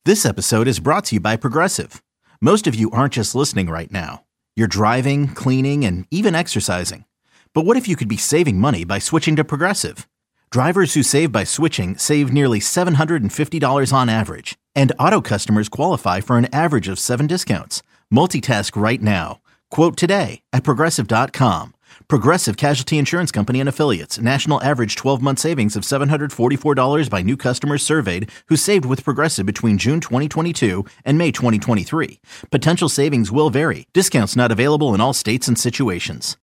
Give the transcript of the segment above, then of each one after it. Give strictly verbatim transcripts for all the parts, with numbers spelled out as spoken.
This episode is brought to you by Progressive. Most of you aren't just listening right now. You're driving, cleaning, and even exercising. But what if you could be saving money by switching to Progressive? Drivers who save by switching save nearly seven hundred fifty dollars on average. And auto customers qualify for an average of seven discounts. Multitask right now. Quote today at Progressive dot com. Progressive Casualty Insurance Company and Affiliates. National average twelve-month savings of seven hundred forty-four dollars by new customers surveyed who saved with Progressive between June twenty twenty-two and May twenty twenty-three. Potential savings will vary. Discounts not available in all states and situations.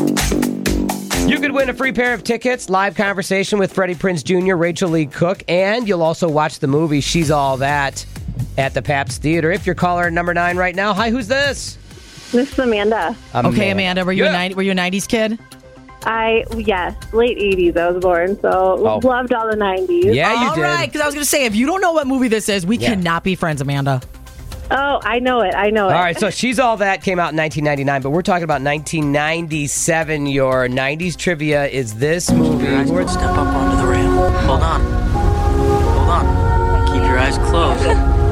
You could win a free pair of tickets, live conversation with Freddie Prinze Junior, Rachel Lee Cook, and you'll also watch the movie She's All That at the Pabst Theater. If you're caller number nine right now, hi, who's this? This is Amanda. Amanda. Okay, Amanda, were you, Yeah. a nineties, were you a nineties kid? I, yes, late eighties I was born, so Oh. loved all the nineties. Yeah, you All did. right, because I was going to say, if you don't know what movie this is, we Yeah. cannot be friends, Amanda. Oh, I know it. I know it. All right, so She's All That came out in nineteen ninety-nine, but we're talking about nineteen ninety-seven. Your nineties trivia is this movie. Your eyes don't step up onto the rail. Hold on. Hold on. Keep your eyes closed.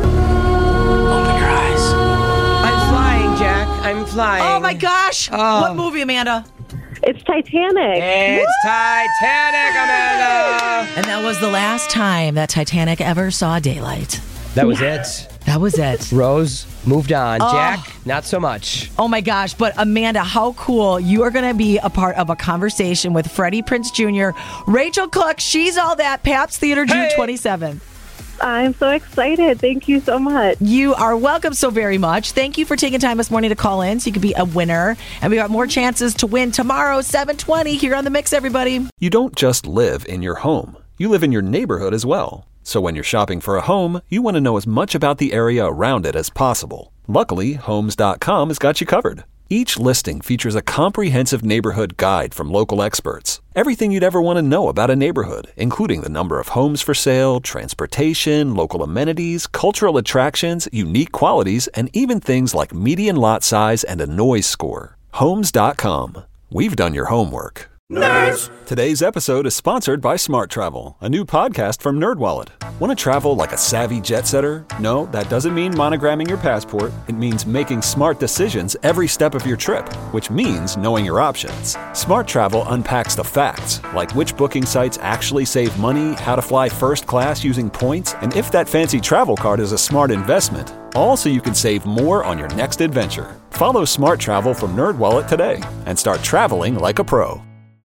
Open your eyes. I'm flying, Jack. I'm flying. Oh, my gosh. Oh. What movie, Amanda? It's Titanic. It's Titanic, Amanda. And that was the last time that Titanic ever saw daylight. That was it. That was it. Rose moved on. Oh. Jack, not so much. Oh, my gosh. But, Amanda, how cool. You are going to be a part of a conversation with Freddie Prinze Junior, Rachel Cook, She's All That, Pabst Theater, June Hey. twenty-seventh. I'm so excited. Thank you so much. You are welcome so very much. Thank you for taking time this morning to call in so you could be a winner. And we got more chances to win tomorrow, seven twenty, here on The Mix, everybody. You don't just live in your home. You live in your neighborhood as well. So when you're shopping for a home, you want to know as much about the area around it as possible. Luckily, Homes dot com has got you covered. Each listing features a comprehensive neighborhood guide from local experts. Everything you'd ever want to know about a neighborhood, including the number of homes for sale, transportation, local amenities, cultural attractions, unique qualities, and even things like median lot size and a noise score. Homes dot com. We've done your homework. Nerds! Today's episode is sponsored by Smart Travel, a new podcast from NerdWallet. Want to travel like a savvy jet setter? No, that doesn't mean monogramming your passport. It means making smart decisions every step of your trip, which means knowing your options. Smart Travel unpacks the facts, like which booking sites actually save money, how to fly first class using points, and if that fancy travel card is a smart investment. All so you can save more on your next adventure. Follow Smart Travel from NerdWallet today and start traveling like a pro.